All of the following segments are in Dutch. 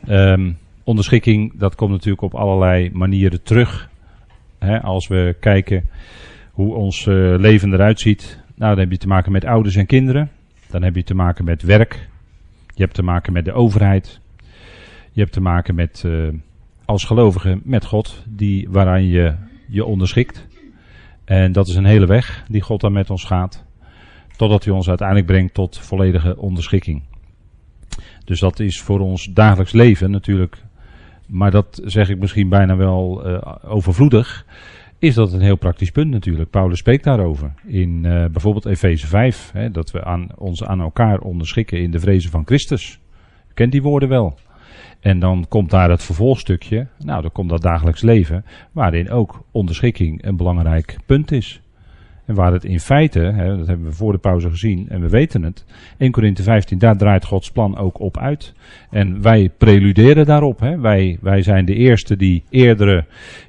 Onderschikking, dat komt natuurlijk op allerlei manieren terug. Als we kijken hoe ons leven eruit ziet. Nou, dan heb je te maken met ouders en kinderen. Dan heb je te maken met werk. Je hebt te maken met de overheid. Je hebt te maken met, als gelovige, met God, waaraan je je onderschikt. En dat is een hele weg die God dan met ons gaat. Totdat hij ons uiteindelijk brengt tot volledige onderschikking. Dus dat is voor ons dagelijks leven natuurlijk. Maar dat zeg ik misschien bijna wel overvloedig. Is dat een heel praktisch punt natuurlijk. Paulus spreekt daarover. In bijvoorbeeld Efeze 5. Dat we ons aan elkaar onderschikken in de vrezen van Christus. U kent die woorden wel. En dan komt daar het vervolgstukje. Nou, dan komt dat dagelijks leven. Waarin ook onderschikking een belangrijk punt is. En waar het in feite, dat hebben we voor de pauze gezien en we weten het. 1 Korinthe 15, daar draait Gods plan ook op uit. En wij preluderen daarop. Wij zijn de eerste die eerdere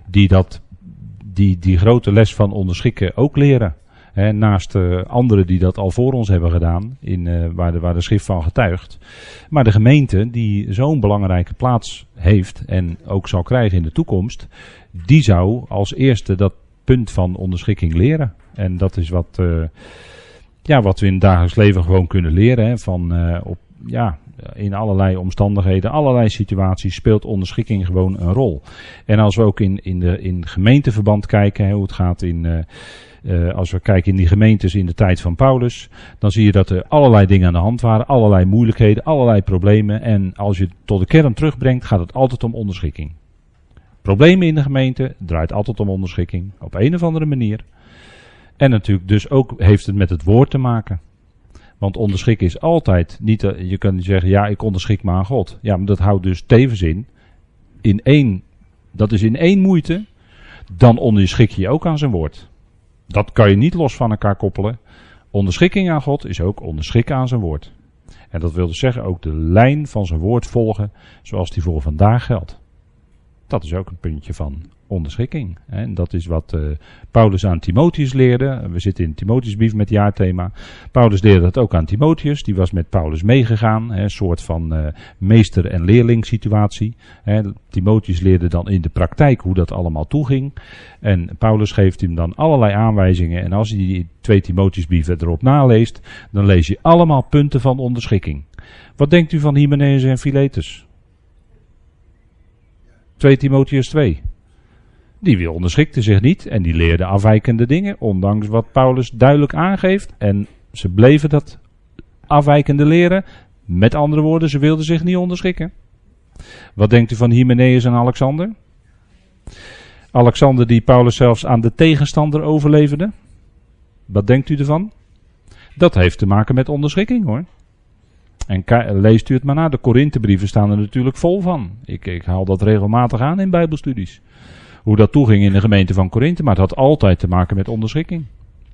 die grote les van onderschikken ook leren. Naast anderen die dat al voor ons hebben gedaan, waar de schrift van getuigt. Maar de gemeente die zo'n belangrijke plaats heeft en ook zal krijgen in de toekomst, die zou als eerste dat punt van onderschikking leren. En dat is wat we in het dagelijks leven gewoon kunnen leren. In allerlei omstandigheden, allerlei situaties speelt onderschikking gewoon een rol. En als we ook in gemeenteverband kijken, hoe het gaat als we kijken in die gemeentes in de tijd van Paulus, dan zie je dat er allerlei dingen aan de hand waren, allerlei moeilijkheden, allerlei problemen. En als je het tot de kern terugbrengt, gaat het altijd om onderschikking. Problemen in de gemeente draait altijd om onderschikking, op een of andere manier. En natuurlijk dus ook heeft het met het woord te maken. Want onderschikken is altijd niet, je kunt niet zeggen, ja, ik onderschik me aan God. Ja, maar dat houdt dus tevens in één moeite, dan onderschik je ook aan zijn woord. Dat kan je niet los van elkaar koppelen. Onderschikking aan God is ook onderschikken aan zijn woord. En dat wil dus zeggen ook de lijn van zijn woord volgen, zoals die voor vandaag geldt. Dat is ook een puntje van onderschikking. En dat is wat Paulus aan Timotheus leerde. We zitten in Timotheusbrief met het jaarthema. Paulus leerde dat ook aan Timotheus. Die was met Paulus meegegaan. Een soort van meester- en leerling situatie. Timotheus leerde dan in de praktijk hoe dat allemaal toeging. En Paulus geeft hem dan allerlei aanwijzingen. En als je die 2 Timotheusbrieven erop naleest, dan lees je allemaal punten van onderschikking. Wat denkt u van Hymenaeus en Philetus? 2 Timotheus 2. Die onderschikte zich niet en die leerden afwijkende dingen, ondanks wat Paulus duidelijk aangeeft. En ze bleven dat afwijkende leren. Met andere woorden, ze wilden zich niet onderschikken. Wat denkt u van Hymenaeus en Alexander? Alexander die Paulus zelfs aan de tegenstander overleverde. Wat denkt u ervan? Dat heeft te maken met onderschikking, hoor. En leest u het maar na, de Korinthebrieven staan er natuurlijk vol van. Ik haal dat regelmatig aan in bijbelstudies. Hoe dat toeging in de gemeente van Korinthe, maar het had altijd te maken met onderschikking.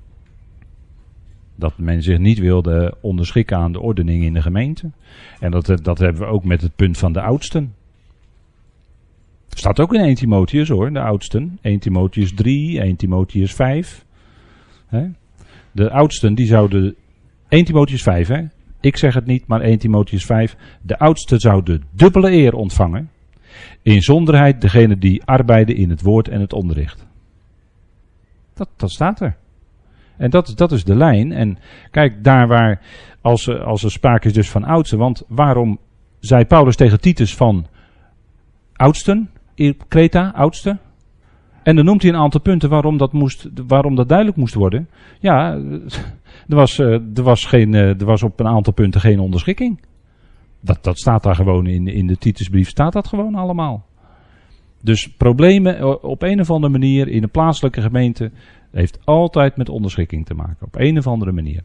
Dat men zich niet wilde onderschikken aan de ordening in de gemeente. En dat hebben we ook met het punt van de oudsten. Staat ook in 1 Timotheus hoor, de oudsten. 1 Timotheus 3, 1 Timotheus 5. De oudsten die zouden... 1 Timotheus 5 hè. Ik zeg het niet, maar 1 Timotheus 5. De oudsten zouden dubbele eer ontvangen. Inzonderheid degene die arbeiden in het woord en het onderricht. Dat staat er. En dat is de lijn. En kijk, daar waar, als er sprake is dus van oudsten. Want waarom zei Paulus tegen Titus van oudsten, Kreta, oudsten? En dan noemt hij een aantal punten waarom dat duidelijk moest worden. Ja, er was op een aantal punten geen onderschikking. Dat staat daar gewoon in de Titusbrief, staat dat gewoon allemaal. Dus problemen op een of andere manier in een plaatselijke gemeente heeft altijd met onderschikking te maken. Op een of andere manier.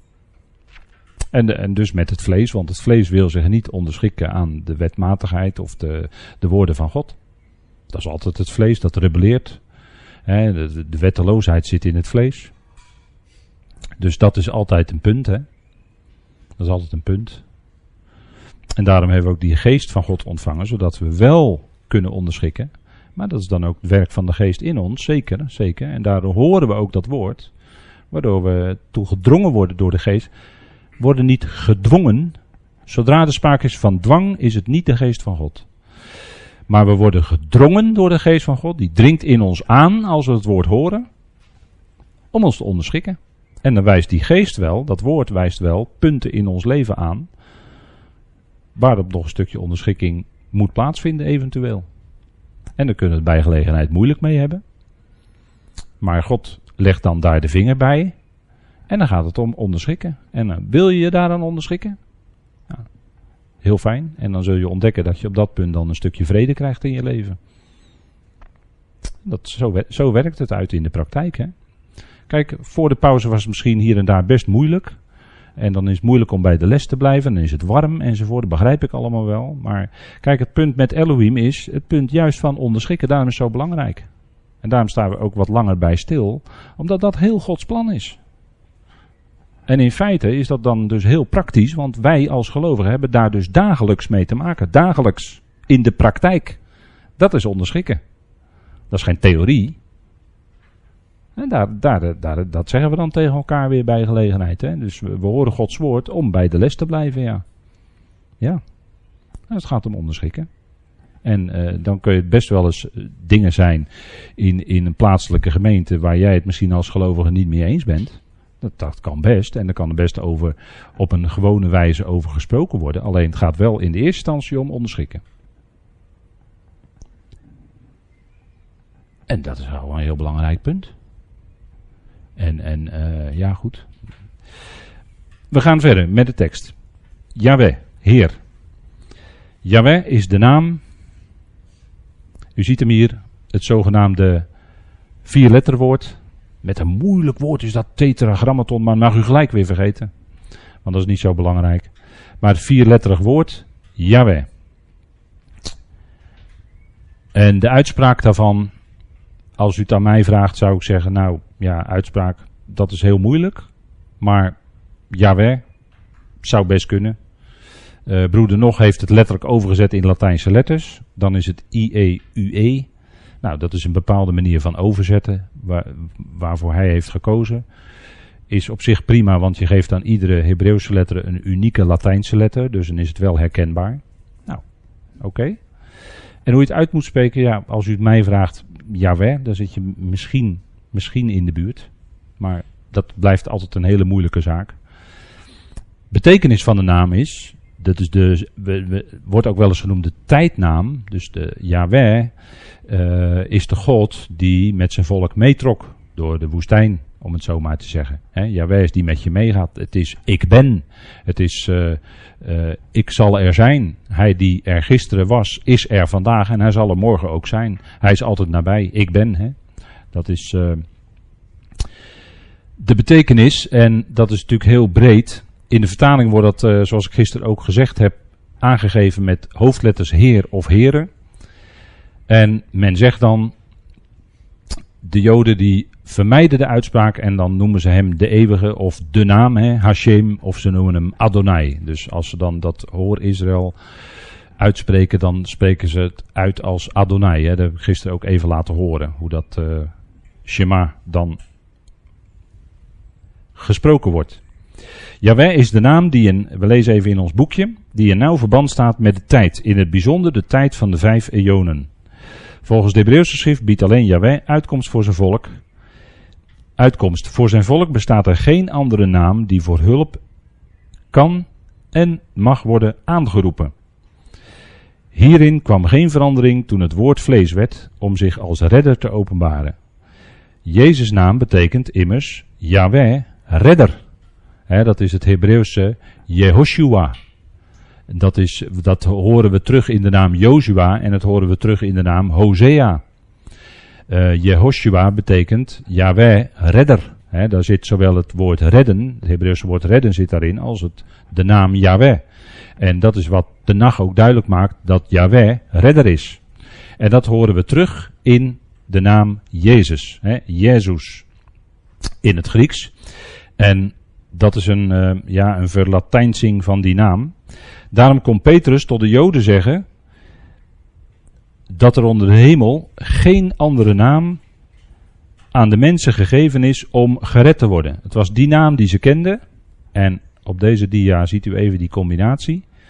En dus met het vlees, want het vlees wil zich niet onderschikken aan de wetmatigheid of de woorden van God. Dat is altijd het vlees dat rebelleert. De wetteloosheid zit in het vlees. Dus dat is altijd een punt. Dat is altijd een punt. En daarom hebben we ook die geest van God ontvangen, zodat we wel kunnen onderschikken. Maar dat is dan ook het werk van de geest in ons, zeker, zeker. En daardoor horen we ook dat woord, waardoor we toe gedrongen worden door de geest. Worden niet gedwongen, Zodra er sprake is van dwang, is het niet de geest van God. Maar we worden gedrongen door de geest van God. Die dringt in ons aan als we het woord horen. Om ons te onderschikken. En dan wijst die geest wel, dat woord wijst wel, punten in ons leven aan. Waarop nog een stukje onderschikking moet plaatsvinden eventueel. En daar kunnen we het bij gelegenheid moeilijk mee hebben. Maar God legt dan daar de vinger bij. En dan gaat het om onderschikken. En wil je je daaraan onderschikken? Ja, heel fijn. En dan zul je ontdekken dat je op dat punt dan een stukje vrede krijgt in je leven. Zo werkt het uit in de praktijk. Hè? Kijk, voor de pauze was het misschien hier en daar best moeilijk. En dan is het moeilijk om bij de les te blijven. Dan is het warm enzovoort. Dat begrijp ik allemaal wel. Maar kijk, het punt met Elohim is het punt juist van onderschikken. Daarom is het zo belangrijk. En daarom staan we ook wat langer bij stil. Omdat dat heel Gods plan is. En in feite is dat dan dus heel praktisch. Want wij als gelovigen hebben daar dus dagelijks mee te maken. Dagelijks. In de praktijk. Dat is onderschikken. Dat is geen theorie. En dat zeggen we dan tegen elkaar weer bij gelegenheid. Hè? Dus we horen Gods woord om bij de les te blijven, ja. Ja. Nou, het gaat om onderschikken. En dan kun je het best wel eens dingen zijn in een plaatselijke gemeente waar jij het misschien als gelovige niet mee eens bent. Dat kan best. En daar kan er best op een gewone wijze over gesproken worden. Alleen het gaat wel in de eerste instantie om onderschikken. En dat is gewoon een heel belangrijk punt. En ja, goed. We gaan verder met de tekst. Yahweh, Heer. Yahweh is de naam. U ziet hem hier, het zogenaamde 4-letterwoord. Met een moeilijk woord is dat tetragrammaton, maar mag u gelijk weer vergeten. Want dat is niet zo belangrijk. Maar het 4-letterig woord, Yahweh. En de uitspraak daarvan, als u het aan mij vraagt, zou ik zeggen, nou ja, uitspraak, dat is heel moeilijk. Maar Yahweh zou best kunnen. Broeder Nog heeft het letterlijk overgezet in Latijnse letters. Dan is het IEUE. Nou, dat is een bepaalde manier van overzetten waarvoor hij heeft gekozen. Is op zich prima, want je geeft aan iedere Hebreeuwse letter een unieke Latijnse letter. Dus dan is het wel herkenbaar. Nou, oké. En hoe je het uit moet spreken, ja, als u het mij vraagt, Yahweh, dan zit je misschien in de buurt. Maar dat blijft altijd een hele moeilijke zaak. Betekenis van de naam is, dat is wordt ook wel eens genoemd de tijdnaam. Dus de Yahweh is de God die met zijn volk meetrok door de woestijn, om het zo maar te zeggen. Yahweh is die met je meegaat. Het is ik ben. Het is ik zal er zijn. Hij die er gisteren was, is er vandaag en hij zal er morgen ook zijn. Hij is altijd nabij. Ik ben. Hè? Dat is de betekenis en dat is natuurlijk heel breed. In de vertaling wordt dat, zoals ik gisteren ook gezegd heb, aangegeven met hoofdletters Heer of Heren. En men zegt dan, de Joden die vermijden de uitspraak en dan noemen ze hem de eeuwige of de naam, Hashem, of ze noemen hem Adonai. Dus als ze dan dat Hoor Israël uitspreken, dan spreken ze het uit als Adonai. Dat heb ik gisteren ook even laten horen, hoe dat Shema dan gesproken wordt. Yahweh is de naam die we lezen even in ons boekje, die in nauw verband staat met de tijd. In het bijzonder de tijd van de 5 eonen. Volgens de Hebreeuwse schrift biedt alleen Yahweh uitkomst voor zijn volk. Uitkomst. Voor zijn volk bestaat er geen andere naam die voor hulp kan en mag worden aangeroepen. Hierin kwam geen verandering toen het woord vlees werd om zich als redder te openbaren. Jezus' naam betekent immers Yahweh, redder. Dat is het Hebreeuwse Jehoshua. Dat horen we terug in de naam Jozua en dat horen we terug in de naam Hosea. Jehoshua betekent Yahweh, redder. Daar zit zowel het woord redden, het Hebreeuwse woord redden zit daarin, als de naam Yahweh. En dat is wat de Nach ook duidelijk maakt, dat Yahweh redder is. En dat horen we terug in de naam Jezus. Jezus in het Grieks. En dat is een verlatijnsing van die naam. Daarom kon Petrus tot de Joden zeggen dat er onder de hemel geen andere naam aan de mensen gegeven is om gered te worden. Het was die naam die ze kenden. En op deze dia ziet u even die combinatie.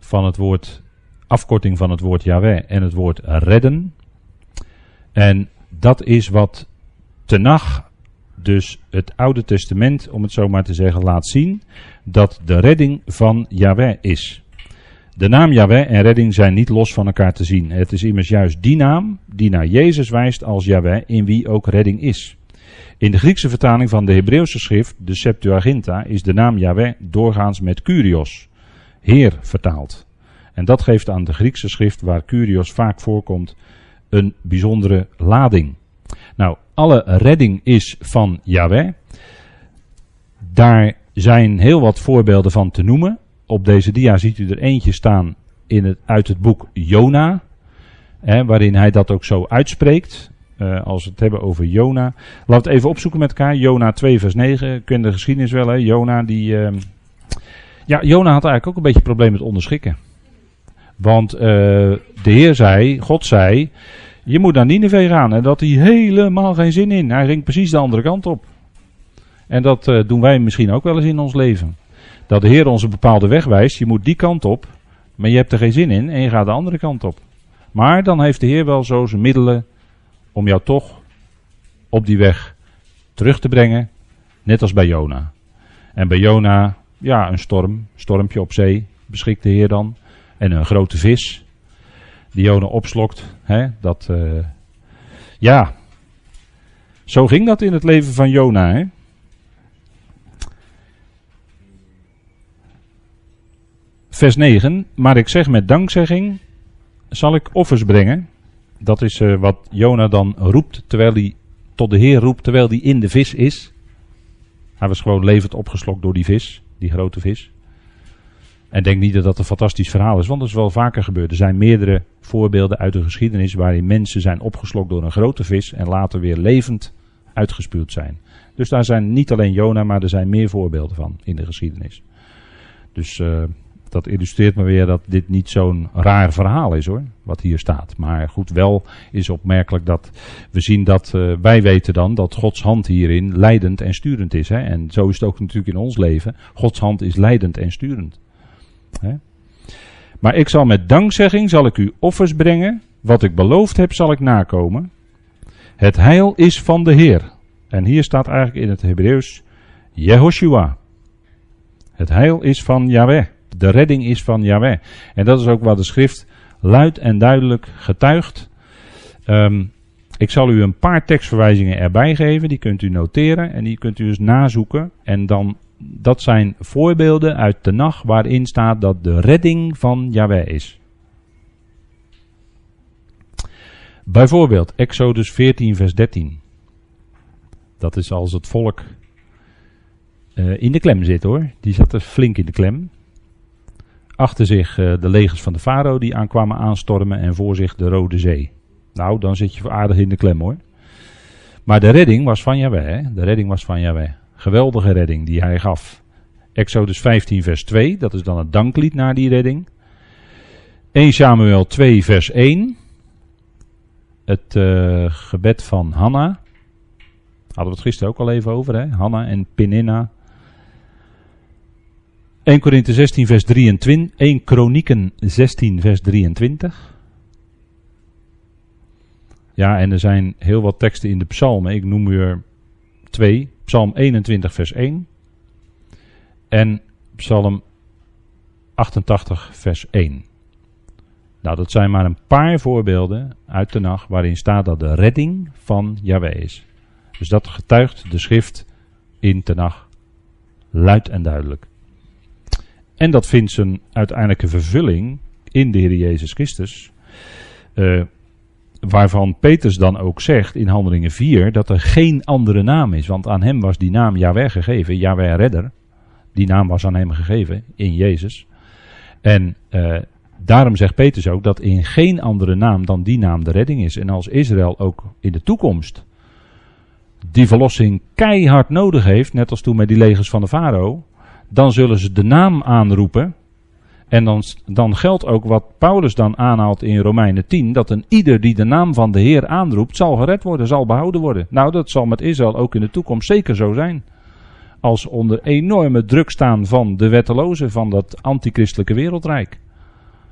van het woord, afkorting van het woord Yahweh en het woord redden. En dat is wat Tenach, dus het Oude Testament, om het zo maar te zeggen, laat zien, dat de redding van Yahweh is. De naam Yahweh en redding zijn niet los van elkaar te zien. Het is immers juist die naam die naar Jezus wijst als Yahweh, in wie ook redding is. In de Griekse vertaling van de Hebreeuwse schrift, de Septuaginta, is de naam Yahweh doorgaans met Kyrios, Heer, vertaald. En dat geeft aan de Griekse schrift, waar Kyrios vaak voorkomt, een bijzondere lading. Nou, alle redding is van Yahweh. Daar zijn heel wat voorbeelden van te noemen. Op deze dia ziet u er eentje staan uit het boek Jona, waarin hij dat ook zo uitspreekt. Als we het hebben over Jona. Laten we het even opzoeken met elkaar. Jona 2 vers 9. U kent de geschiedenis wel, hè? Jona Jona had eigenlijk ook een beetje een probleem met onderschikken. Want de Heer zei, God zei, je moet naar Nineve gaan. En dat had hij helemaal geen zin in. Hij ging precies de andere kant op. En dat doen wij misschien ook wel eens in ons leven. Dat de Heer ons een bepaalde weg wijst. Je moet die kant op. Maar je hebt er geen zin in. En je gaat de andere kant op. Maar dan heeft de Heer wel zo zijn middelen om jou toch op die weg terug te brengen. Net als bij Jona. En bij Jona, ja, een stormpje op zee, beschikt de Heer dan. En een grote vis, die Jona opslokt. Zo ging dat in het leven van Jona, hè. Vers 9, maar ik zeg met dankzegging zal ik offers brengen. Dat is wat Jona dan roept, terwijl hij tot de Heer roept, terwijl hij in de vis is. Hij was gewoon levend opgeslokt door die vis, die grote vis. En denk niet dat dat een fantastisch verhaal is, want dat is wel vaker gebeurd. Er zijn meerdere voorbeelden uit de geschiedenis waarin mensen zijn opgeslokt door een grote vis en later weer levend uitgespuwd zijn. Dus daar zijn niet alleen Jona, maar er zijn meer voorbeelden van in de geschiedenis. Dus dat illustreert me weer dat dit niet zo'n raar verhaal is, hoor, wat hier staat. Maar goed, wel is opmerkelijk dat we zien dat wij weten dan dat Gods hand hierin leidend en sturend is. Hè? En zo is het ook natuurlijk in ons leven. Gods hand is leidend en sturend. Hè? Maar ik zal met dankzegging zal ik u offers brengen. Wat ik beloofd heb zal ik nakomen. Het heil is van de Heer. En hier staat eigenlijk in het Hebreeuws Jehoshua. Het heil is van Yahweh. De redding is van Yahweh. En dat is ook wat de schrift luid en duidelijk getuigt. Ik zal u een paar tekstverwijzingen erbij geven. Die kunt u noteren en die kunt u dus nazoeken. En dan, dat zijn voorbeelden uit Tenach waarin staat dat de redding van Yahweh is. Bijvoorbeeld Exodus 14 vers 13. Dat is als het volk in de klem zit, hoor. Die zat er flink in de klem. Achter zich de legers van de farao die aankwamen aanstormen en voor zich de Rode Zee. Nou, dan zit je aardig in de klem, hoor. Maar de redding was van Yahweh, hè? De redding was van Yahweh. Geweldige redding die hij gaf. Exodus 15 vers 2, dat is dan het danklied naar die redding. 1 Samuel 2 vers 1. Het gebed van Hanna. Hadden we het gisteren ook al even over, hè? Hanna en Peninna. 1 Korinthe 16 vers 23. 1 Kronieken 16 vers 23. Ja, en er zijn heel wat teksten in de psalmen. Ik noem u er 2. Psalm 21 vers 1. En Psalm 88 vers 1. Nou, dat zijn maar een paar voorbeelden uit de nacht waarin staat dat de redding van Yahweh is. Dus dat getuigt de schrift in Tenach luid en duidelijk. En dat vindt zijn uiteindelijke vervulling in de Heer Jezus Christus. Waarvan Petrus dan ook zegt in Handelingen 4 dat er geen andere naam is. Want aan hem was die naam Yahweh gegeven, Yahweh Redder. Die naam was aan hem gegeven in Jezus. En daarom zegt Petrus ook dat in geen andere naam dan die naam de redding is. En als Israël ook in de toekomst die verlossing keihard nodig heeft, net als toen met die legers van de farao, dan zullen ze de naam aanroepen. En dan geldt ook wat Paulus dan aanhaalt in Romeinen 10, dat een ieder die de naam van de Heer aanroept, zal gered worden, zal behouden worden. Nou, dat zal met Israël ook in de toekomst zeker zo zijn. Als onder enorme druk staan van de wettelozen van dat antichristelijke wereldrijk.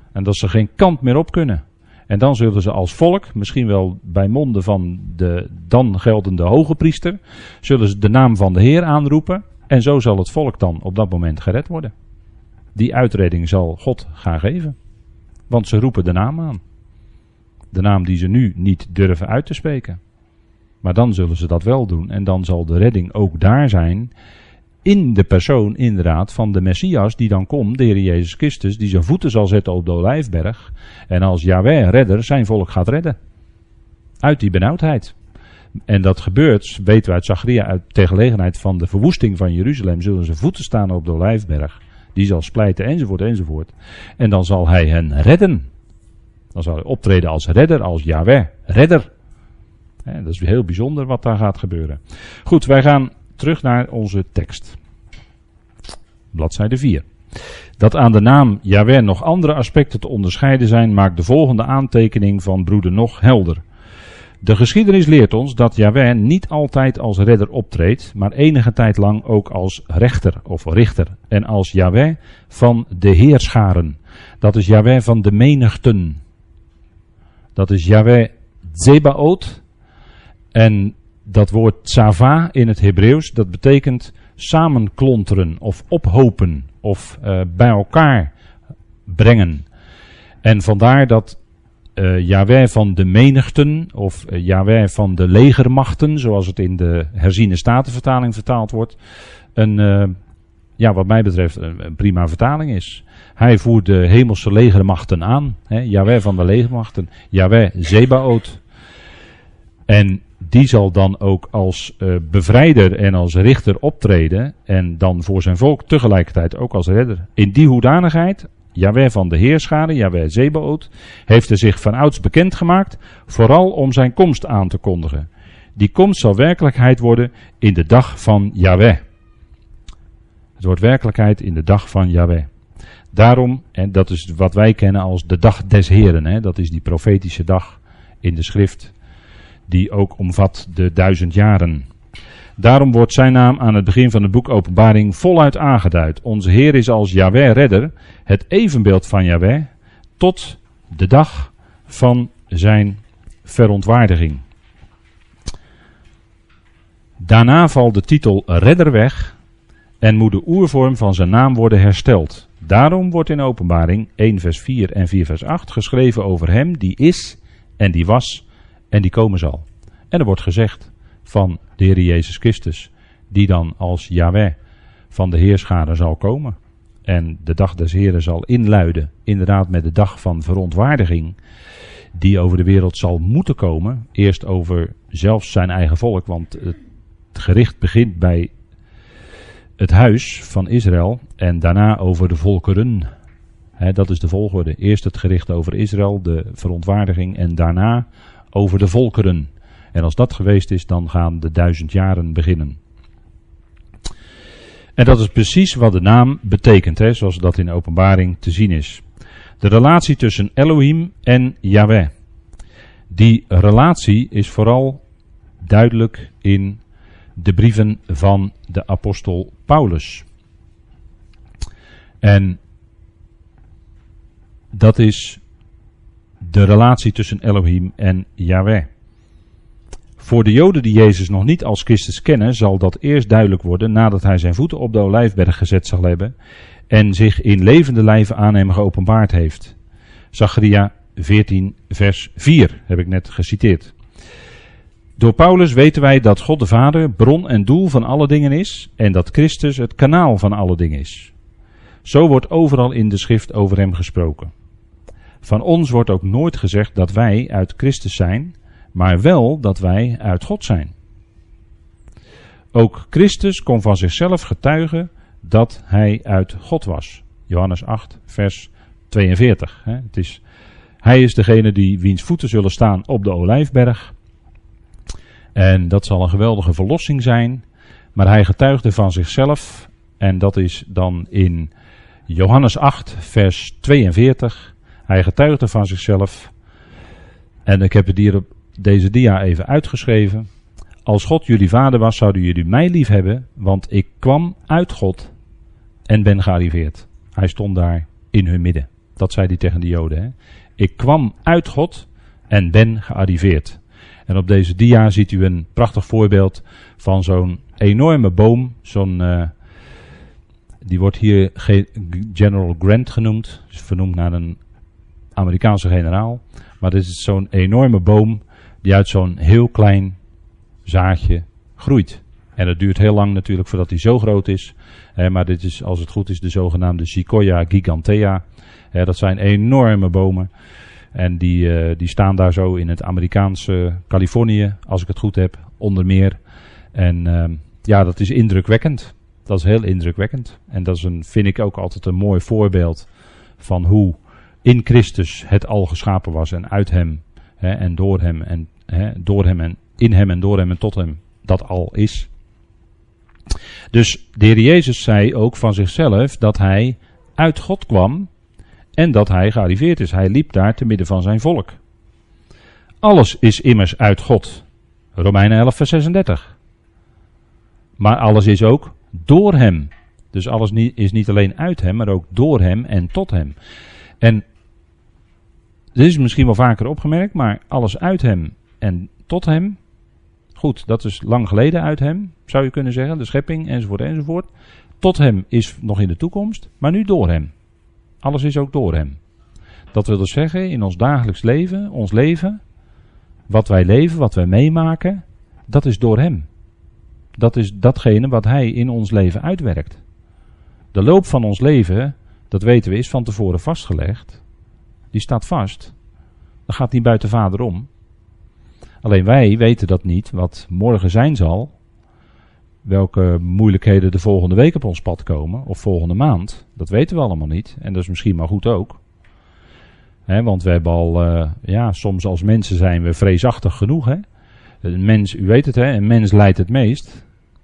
En dat ze geen kant meer op kunnen. En dan zullen ze als volk, misschien wel bij monden van de dan geldende hoge priester, zullen ze de naam van de Heer aanroepen. En zo zal het volk dan op dat moment gered worden. Die uitredding zal God gaan geven. Want ze roepen de naam aan. De naam die ze nu niet durven uit te spreken. Maar dan zullen ze dat wel doen. En dan zal de redding ook daar zijn. In de persoon inderdaad van de Messias die dan komt, de Heer Jezus Christus, die zijn voeten zal zetten op de Olijfberg. En als Yahweh redder zijn volk gaat redden. Uit die benauwdheid. En dat gebeurt, weten we uit Zacharia, uit ter gelegenheid van de verwoesting van Jeruzalem, zullen ze voeten staan op de Olijfberg. Die zal splijten enzovoort enzovoort. En dan zal hij hen redden. Dan zal hij optreden als redder, als Yahweh, redder. Dat is heel bijzonder wat daar gaat gebeuren. Goed, wij gaan terug naar onze tekst. Bladzijde 4. Dat aan de naam Yahweh nog andere aspecten te onderscheiden zijn, maakt de volgende aantekening van broeder Nog helder. De geschiedenis leert ons dat Yahweh niet altijd als redder optreedt, maar enige tijd lang ook als rechter of richter. En als Yahweh van de heerscharen. Dat is Yahweh van de menigten. Dat is Yahweh Zebaot. En dat woord tsava in het Hebreeuws, dat betekent samenklonteren of ophopen of bij elkaar brengen. En vandaar dat Yahweh van de menigten of Yahweh van de legermachten, zoals het in de herziene statenvertaling vertaald wordt, wat mij betreft een prima vertaling is. Hij voert de hemelse legermachten aan. Yahweh van de legermachten. Yahweh Zebaot. En die zal dan ook als bevrijder en als richter optreden. En dan voor zijn volk tegelijkertijd ook als redder. In die hoedanigheid, Yahweh van de heerscharen, Yahweh Zebaot, heeft er zich vanouds bekendgemaakt, vooral om zijn komst aan te kondigen. Die komst zal werkelijkheid worden in de dag van Yahweh. Het wordt werkelijkheid in de dag van Yahweh. Daarom, en dat is wat wij kennen als de dag des Heren, dat is die profetische dag in de schrift, die ook omvat de 1000 jaren. Daarom wordt zijn naam aan het begin van het boek Openbaring voluit aangeduid. Onze Heer is als Yahweh redder, het evenbeeld van Yahweh, tot de dag van zijn verontwaardiging. Daarna valt de titel redder weg en moet de oervorm van zijn naam worden hersteld. Daarom wordt in Openbaring 1 vers 4 en 4 vers 8 geschreven over hem die is en die was en die komen zal. En er wordt gezegd van de Heer Jezus Christus, die dan als Yahweh van de heerscharen zal komen. En de dag des Heren zal inluiden, inderdaad met de dag van verontwaardiging, die over de wereld zal moeten komen. Eerst over zelfs zijn eigen volk, want het gericht begint bij het huis van Israël en daarna over de volkeren. Dat is de volgorde. Eerst het gericht over Israël, de verontwaardiging, en daarna over de volkeren. En als dat geweest is, dan gaan de 1000 jaren beginnen. En dat is precies wat de naam betekent, zoals dat in Openbaring te zien is. De relatie tussen Elohim en Yahweh. Die relatie is vooral duidelijk in de brieven van de apostel Paulus. En dat is de relatie tussen Elohim en Yahweh. Voor de Joden die Jezus nog niet als Christus kennen, zal dat eerst duidelijk worden nadat hij zijn voeten op de Olijfberg gezet zal hebben en zich in levende lijven aan hem geopenbaard heeft. Zacharia 14 vers 4 heb ik net geciteerd. Door Paulus weten wij dat God de Vader bron en doel van alle dingen is en dat Christus het kanaal van alle dingen is. Zo wordt overal in de schrift over hem gesproken. Van ons wordt ook nooit gezegd dat wij uit Christus zijn, maar wel dat wij uit God zijn. Ook Christus kon van zichzelf getuigen dat hij uit God was. Johannes 8 vers 42. Hij is degene die wiens voeten zullen staan op de Olijfberg. En dat zal een geweldige verlossing zijn. Maar hij getuigde van zichzelf. En dat is dan in Johannes 8 vers 42. Hij getuigde van zichzelf. En ik heb het hier op deze dia even uitgeschreven. Als God jullie vader was, zouden jullie mij lief hebben. Want ik kwam uit God en ben gearriveerd. Hij stond daar in hun midden. Dat zei hij tegen de Joden. Hè? Ik kwam uit God en ben gearriveerd. En op deze dia ziet u een prachtig voorbeeld van zo'n enorme boom. Die wordt hier General Grant genoemd. Is vernoemd naar een Amerikaanse generaal. Maar dit is zo'n enorme boom die uit zo'n heel klein zaadje groeit. En het duurt heel lang natuurlijk voordat hij zo groot is. Maar dit is, als het goed is, de zogenaamde Sequoia gigantea. Dat zijn enorme bomen. En die staan daar zo in het Amerikaanse Californië, als ik het goed heb, onder meer. En dat is indrukwekkend. Dat is heel indrukwekkend. En dat is vind ik ook altijd een mooi voorbeeld van hoe in Christus het al geschapen was. En uit hem en door hem en door hem en in hem en door hem en tot hem dat al is. Dus de Heer Jezus zei ook van zichzelf dat hij uit God kwam en dat hij gearriveerd is. Hij liep daar te midden van zijn volk. Alles is immers uit God. Romeinen 11 vers 36. Maar alles is ook door hem. Dus alles is niet alleen uit hem, maar ook door hem en tot hem. En dit is misschien wel vaker opgemerkt, maar alles uit hem en tot hem. Goed, dat is lang geleden uit hem, zou je kunnen zeggen. De schepping enzovoort enzovoort. Tot hem is nog in de toekomst, maar nu door hem. Alles is ook door hem. Dat wil dus zeggen, in ons dagelijks leven, ons leven, wat wij meemaken, dat is door hem. Dat is datgene wat hij in ons leven uitwerkt. De loop van ons leven, dat weten we, is van tevoren vastgelegd. Die staat vast. Dat gaat niet buiten Vader om. Alleen wij weten dat niet, wat morgen zijn zal. Welke moeilijkheden de volgende week op ons pad komen, of volgende maand. Dat weten we allemaal niet. En dat is misschien maar goed ook. Want we hebben al, soms als mensen zijn we vreesachtig genoeg. Hè? Een mens, u weet het, een mens lijdt het meest.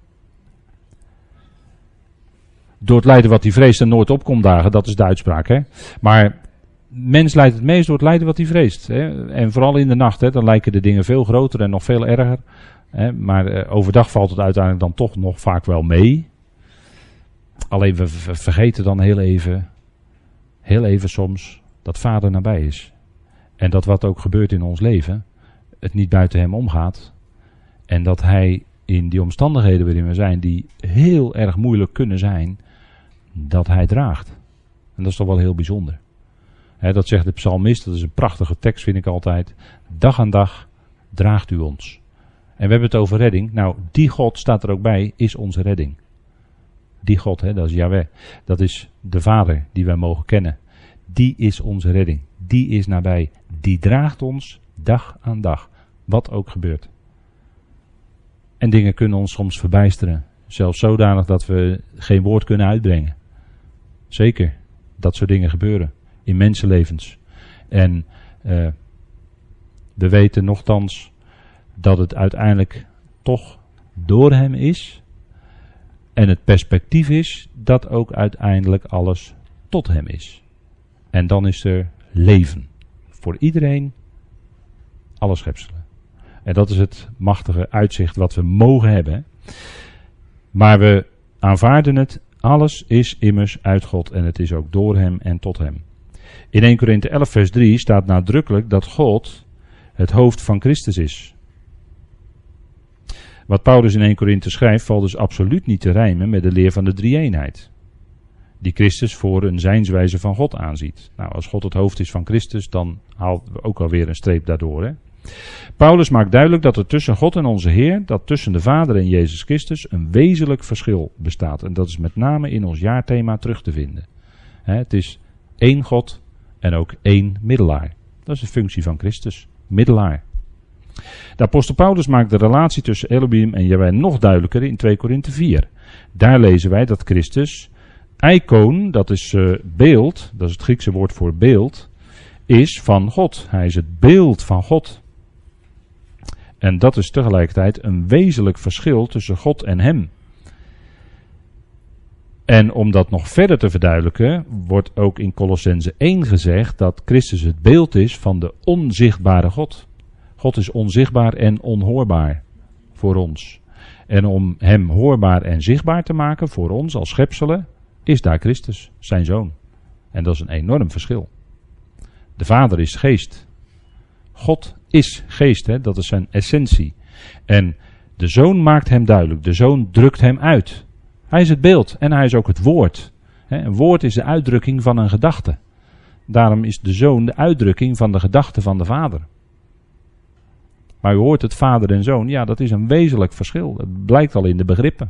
Door het lijden wat hij vreest en nooit opkomt dagen, dat is de uitspraak. Hè? Maar mens lijdt het meest door het lijden wat hij vreest. Hè? En vooral in de nacht, dan lijken de dingen veel groter en nog veel erger. Hè? Maar overdag valt het uiteindelijk dan toch nog vaak wel mee. Alleen we vergeten dan heel even soms, dat Vader nabij is. En dat wat ook gebeurt in ons leven, het niet buiten hem omgaat. En dat hij in die omstandigheden waarin we zijn, die heel erg moeilijk kunnen zijn, dat hij draagt. En dat is toch wel heel bijzonder. Dat zegt de psalmist, dat is een prachtige tekst vind ik altijd. Dag aan dag draagt u ons. En we hebben het over redding. Nou, die God staat er ook bij, is onze redding. Die God, dat is Yahweh. Dat is de Vader die wij mogen kennen. Die is onze redding. Die is nabij. Die draagt ons dag aan dag. Wat ook gebeurt. En dingen kunnen ons soms verbijsteren. Zelfs zodanig dat we geen woord kunnen uitbrengen. Zeker, dat soort dingen gebeuren. In mensenlevens. En we weten nochtans dat het uiteindelijk toch door hem is. En het perspectief is dat ook uiteindelijk alles tot hem is. En dan is er leven. Voor iedereen, alle schepselen. En dat is het machtige uitzicht wat we mogen hebben. Maar we aanvaarden het. Alles is immers uit God en het is ook door hem en tot hem. In 1 Korinthe 11 vers 3 staat nadrukkelijk dat God het hoofd van Christus is. Wat Paulus in 1 Korinthe schrijft valt dus absoluut niet te rijmen met de leer van de drie-eenheid. Die Christus voor een zijnswijze van God aanziet. Nou, als God het hoofd is van Christus, dan halen we ook alweer een streep daardoor. Hè? Paulus maakt duidelijk dat er tussen God en onze Heer, dat tussen de Vader en Jezus Christus, een wezenlijk verschil bestaat. En dat is met name in ons jaarthema terug te vinden. Het is één God en ook één middelaar. Dat is de functie van Christus, middelaar. De apostel Paulus maakt de relatie tussen Elohim en Jahweh nog duidelijker in 2 Korinthe 4. Daar lezen wij dat Christus, icoon, dat is beeld, dat is het Griekse woord voor beeld, is van God. Hij is het beeld van God. En dat is tegelijkertijd een wezenlijk verschil tussen God en hem. En om dat nog verder te verduidelijken, wordt ook in Kolossenzen 1 gezegd dat Christus het beeld is van de onzichtbare God. God is onzichtbaar en onhoorbaar voor ons. En om hem hoorbaar en zichtbaar te maken voor ons als schepselen, is daar Christus, zijn zoon. En dat is een enorm verschil. De Vader is geest. God is geest, hè? Dat is zijn essentie. En de Zoon maakt hem duidelijk. De Zoon drukt hem uit. Hij is het beeld en hij is ook het woord. Een woord is de uitdrukking van een gedachte. Daarom is de Zoon de uitdrukking van de gedachte van de Vader. Maar u hoort het Vader en Zoon, ja, dat is een wezenlijk verschil. Dat blijkt al in de begrippen.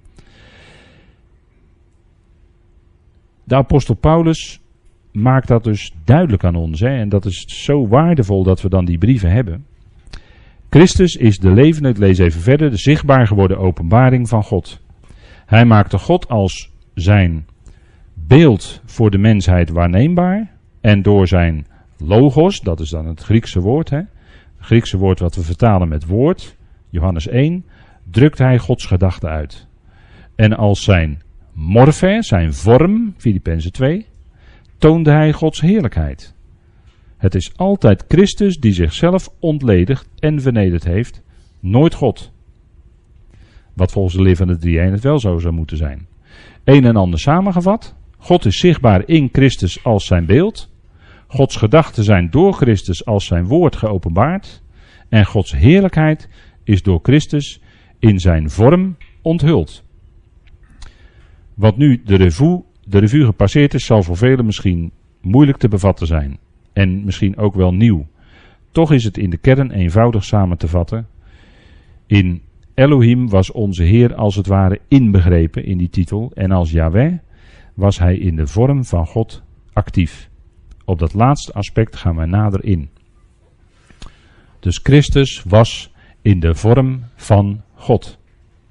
De apostel Paulus maakt dat dus duidelijk aan ons. En dat is zo waardevol dat we dan die brieven hebben. Christus is de levende, ik lees even verder, de zichtbaar geworden openbaring van God. Hij maakte God als zijn beeld voor de mensheid waarneembaar. En door zijn logos, dat is dan het Griekse woord, het Griekse woord wat we vertalen met woord, Johannes 1, drukt hij Gods gedachte uit. En als zijn morfe, zijn vorm, Filippenzen 2, toonde hij Gods heerlijkheid. Het is altijd Christus die zichzelf ontledigd en vernederd heeft, nooit God. Wat volgens de leer van de drie-eenheid wel zo zou moeten zijn. Een en ander samengevat, God is zichtbaar in Christus als zijn beeld. Gods gedachten zijn door Christus als zijn woord geopenbaard. En Gods heerlijkheid is door Christus in zijn vorm onthuld. Wat nu de revue gepasseerd is, zal voor velen misschien moeilijk te bevatten zijn. En misschien ook wel nieuw. Toch is het in de kern eenvoudig samen te vatten. In Elohim was onze Heer als het ware inbegrepen in die titel. En als Yahweh was hij in de vorm van God actief. Op dat laatste aspect gaan wij nader in. Dus Christus was in de vorm van God.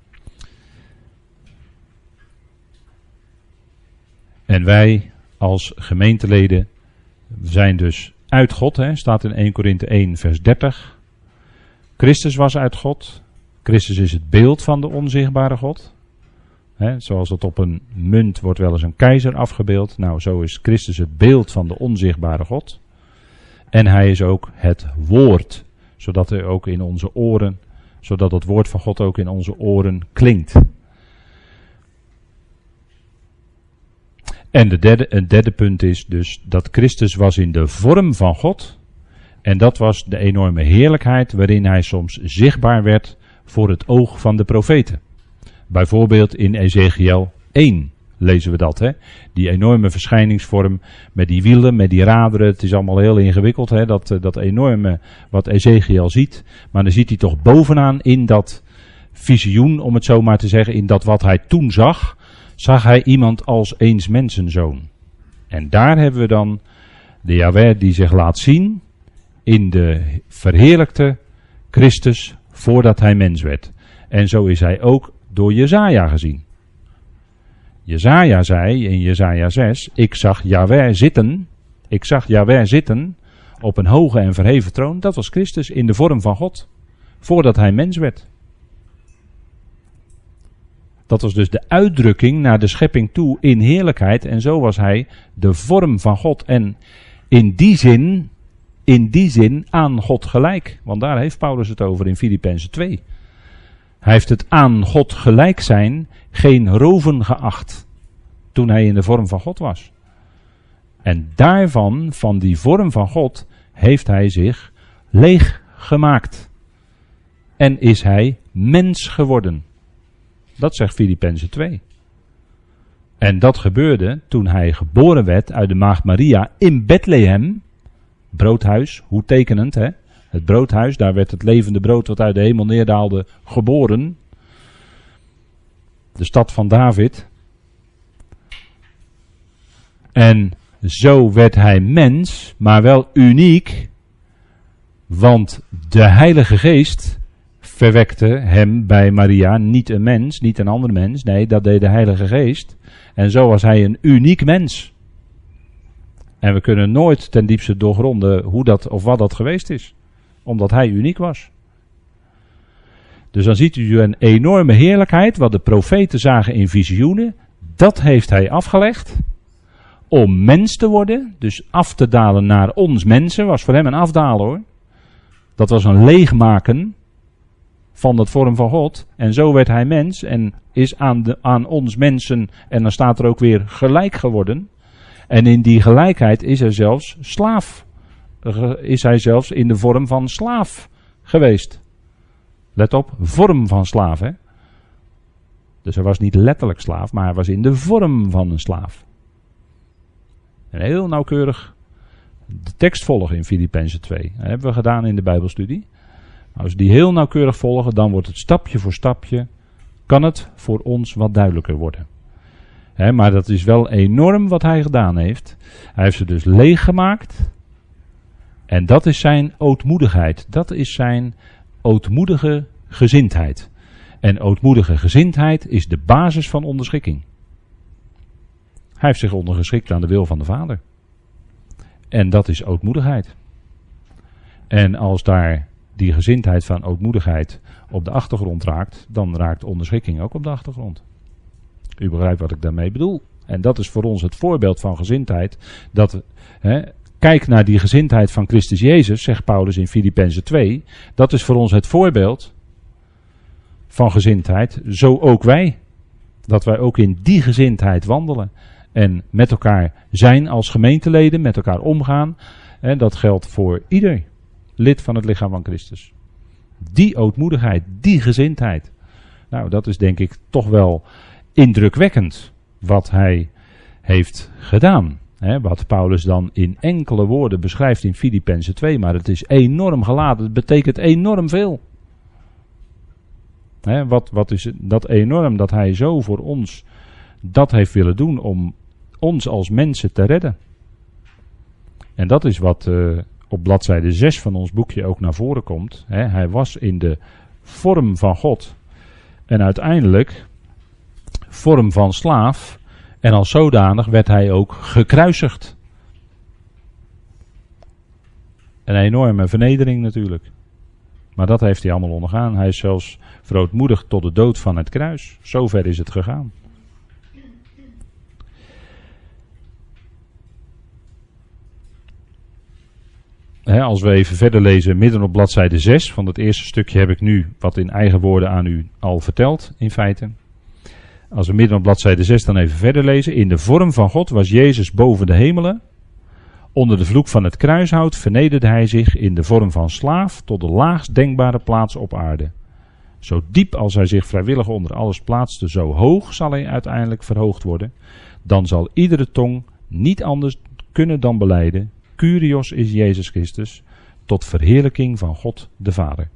En wij als gemeenteleden zijn dus uit God, staat in 1 Korinthe 1 vers 30. Christus was uit God. Christus is het beeld van de onzichtbare God. Zoals dat op een munt wordt wel eens een keizer afgebeeld. Nou, zo is Christus het beeld van de onzichtbare God. En hij is ook het woord, zodat hij ook in onze oren, zodat het woord van God ook in onze oren klinkt. En een derde punt is dus dat Christus was in de vorm van God. En dat was de enorme heerlijkheid waarin hij soms zichtbaar werd voor het oog van de profeten. Bijvoorbeeld in Ezekiel 1 lezen we dat. Die enorme verschijningsvorm met die wielen, met die raderen. Het is allemaal heel ingewikkeld, dat enorme wat Ezekiel ziet. Maar dan ziet hij toch bovenaan in dat visioen, om het zo maar te zeggen, in dat wat hij toen zag hij iemand als eens mensenzoon. En daar hebben we dan de Yahweh die zich laat zien in de verheerlijkte Christus voordat hij mens werd. En zo is hij ook door Jesaja gezien. Jesaja zei in Jesaja 6, ik zag Yahweh zitten op een hoge en verheven troon. Dat was Christus in de vorm van God, voordat hij mens werd. Dat was dus de uitdrukking naar de schepping toe in heerlijkheid. En zo was hij de vorm van God. En in die zin aan God gelijk. Want daar heeft Paulus het over in Filippenzen 2. Hij heeft het aan God gelijk zijn geen roven geacht. Toen hij in de vorm van God was. En daarvan, van die vorm van God, heeft hij zich leeg gemaakt. En is hij mens geworden. Dat zegt Filippenzen 2. En dat gebeurde toen hij geboren werd uit de maagd Maria in Bethlehem. Broodhuis, hoe tekenend, Het broodhuis, daar werd het levende brood wat uit de hemel neerdaalde geboren. De stad van David. En zo werd hij mens, maar wel uniek. Want de Heilige Geest verwekte hem bij Maria, niet een mens, niet een ander mens. Nee, dat deed de Heilige Geest. En zo was hij een uniek mens. En we kunnen nooit ten diepste doorgronden hoe dat of wat dat geweest is. Omdat hij uniek was. Dus dan ziet u een enorme heerlijkheid, wat de profeten zagen in visioenen. Dat heeft hij afgelegd. Om mens te worden, dus af te dalen naar ons mensen, was voor hem een afdalen hoor. Dat was een leegmaken van dat vorm van God. En zo werd hij mens en is aan ons mensen, en dan staat er ook weer gelijk geworden. En in die gelijkheid is hij zelfs slaaf is hij zelfs in de vorm van slaaf geweest. Let op, vorm van slaaf, hè. Dus hij was niet letterlijk slaaf, maar hij was in de vorm van een slaaf. En heel nauwkeurig de tekst volgen in Filippenzen 2. Dat hebben we gedaan in de Bijbelstudie. Als we die heel nauwkeurig volgen, dan wordt het stapje voor stapje, kan het voor ons wat duidelijker worden. Maar dat is wel enorm wat hij gedaan heeft. Hij heeft ze dus leeggemaakt. En dat is zijn ootmoedigheid. Dat is zijn ootmoedige gezindheid. En ootmoedige gezindheid is de basis van onderschikking. Hij heeft zich ondergeschikt aan de wil van de Vader. En dat is ootmoedigheid. En als daar die gezindheid van ootmoedigheid op de achtergrond raakt, dan raakt onderschikking ook op de achtergrond. U begrijpt wat ik daarmee bedoel. En dat is voor ons het voorbeeld van gezindheid. Kijk naar die gezindheid van Christus Jezus, zegt Paulus in Filippenzen 2. Dat is voor ons het voorbeeld van gezindheid. Zo ook wij. Dat wij ook in die gezindheid wandelen. En met elkaar zijn als gemeenteleden, met elkaar omgaan. En dat geldt voor ieder lid van het lichaam van Christus. Die ootmoedigheid, die gezindheid. Nou, dat is denk ik toch wel indrukwekkend wat hij heeft gedaan. Wat Paulus dan in enkele woorden beschrijft in Filippenzen 2. Maar het is enorm geladen. Het betekent enorm veel. Wat is dat enorm dat hij zo voor ons dat heeft willen doen om ons als mensen te redden. En dat is wat op bladzijde 6 van ons boekje ook naar voren komt. Hij was in de vorm van God. En uiteindelijk vorm van slaaf. En als zodanig werd hij ook gekruisigd. Een enorme vernedering natuurlijk. Maar dat heeft hij allemaal ondergaan. Hij is zelfs verootmoedigd tot de dood van het kruis. Zover is het gegaan. Als we even verder lezen, midden op bladzijde 6, van het eerste stukje heb ik nu wat in eigen woorden aan u al verteld, in feite. Als we midden op bladzijde 6 dan even verder lezen. In de vorm van God was Jezus boven de hemelen. Onder de vloek van het kruishout vernederde hij zich in de vorm van slaaf tot de laagst denkbare plaats op aarde. Zo diep als hij zich vrijwillig onder alles plaatste, zo hoog zal hij uiteindelijk verhoogd worden. Dan zal iedere tong niet anders kunnen dan belijden: Kyrios is Jezus Christus, tot verheerlijking van God de Vader.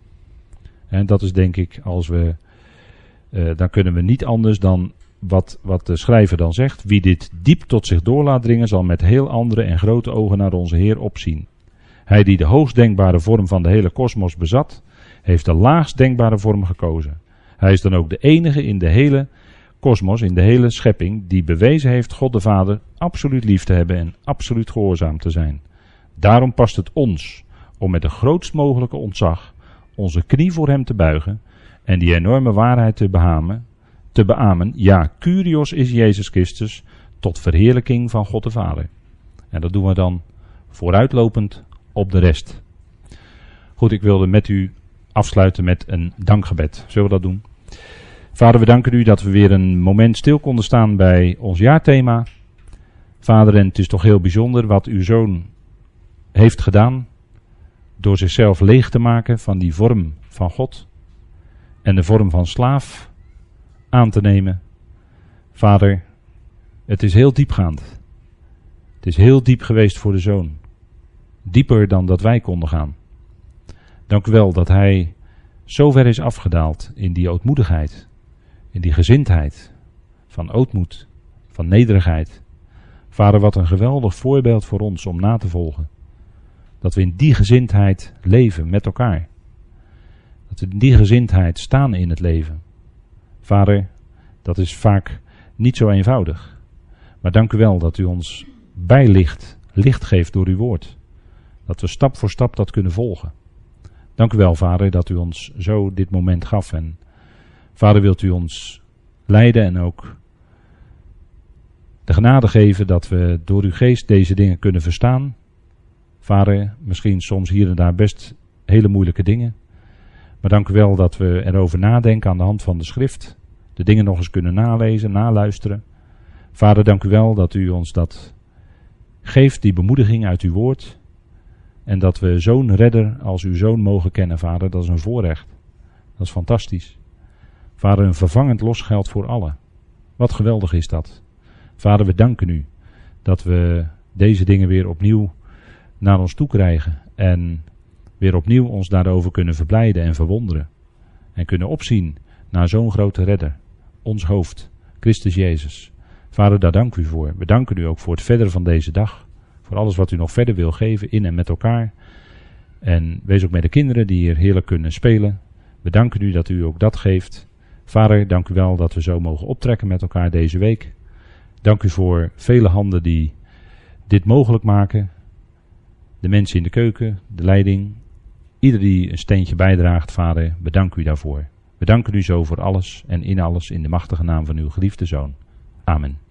En dat is denk ik, als we, dan kunnen we niet anders dan wat de schrijver dan zegt. Wie dit diep tot zich door laat dringen, zal met heel andere en grote ogen naar onze Heer opzien. Hij die de hoogst denkbare vorm van de hele kosmos bezat, heeft de laagst denkbare vorm gekozen. Hij is dan ook de enige in de hele kosmos, in de hele schepping, die bewezen heeft God de Vader absoluut lief te hebben en absoluut gehoorzaam te zijn. Daarom past het ons om met de grootst mogelijke ontzag onze knie voor hem te buigen en die enorme waarheid te beamen. Ja, Kyrios is Jezus Christus, tot verheerlijking van God de Vader. En dat doen we dan vooruitlopend op de rest. Goed, ik wilde met u afsluiten met een dankgebed. Zullen we dat doen? Vader, we danken u dat we weer een moment stil konden staan bij ons jaarthema. Vader, en het is toch heel bijzonder wat uw Zoon heeft gedaan door zichzelf leeg te maken van die vorm van God en de vorm van slaaf aan te nemen. Vader, het is heel diepgaand. Het is heel diep geweest voor de Zoon. Dieper dan dat wij konden gaan. Dank u wel dat hij zo ver is afgedaald in die ootmoedigheid, in die gezindheid van ootmoed, van nederigheid. Vader, wat een geweldig voorbeeld voor ons om na te volgen. Dat we in die gezindheid leven met elkaar. Dat we in die gezindheid staan in het leven. Vader, dat is vaak niet zo eenvoudig. Maar dank u wel dat u ons bijlicht, licht geeft door uw woord. Dat we stap voor stap dat kunnen volgen. Dank u wel, Vader, dat u ons zo dit moment gaf. En Vader, wilt u ons leiden en ook de genade geven dat we door uw geest deze dingen kunnen verstaan. Vader, misschien soms hier en daar best hele moeilijke dingen. Maar dank u wel dat we erover nadenken aan de hand van de schrift. De dingen nog eens kunnen nalezen, naluisteren. Vader, dank u wel dat u ons dat geeft, die bemoediging uit uw woord. En dat we zo'n redder als uw zoon mogen kennen, vader, dat is een voorrecht. Dat is fantastisch. Vader, een vervangend losgeld voor allen. Wat geweldig is dat. Vader, we danken u dat we deze dingen weer opnieuw naar ons toe krijgen. En weer opnieuw ons daarover kunnen verblijden en verwonderen. En kunnen opzien naar zo'n grote redder. Ons hoofd, Christus Jezus. Vader, daar dank u voor. We danken u ook voor het verder van deze dag. Voor alles wat u nog verder wil geven in en met elkaar. En wees ook met de kinderen die hier heerlijk kunnen spelen. We danken u dat u ook dat geeft. Vader, dank u wel dat we zo mogen optrekken met elkaar deze week. Dank u voor vele handen die dit mogelijk maken. De mensen in de keuken, de leiding. Ieder die een steentje bijdraagt, vader, bedank u daarvoor. We danken u zo voor alles en in alles in de machtige naam van uw geliefde Zoon. Amen.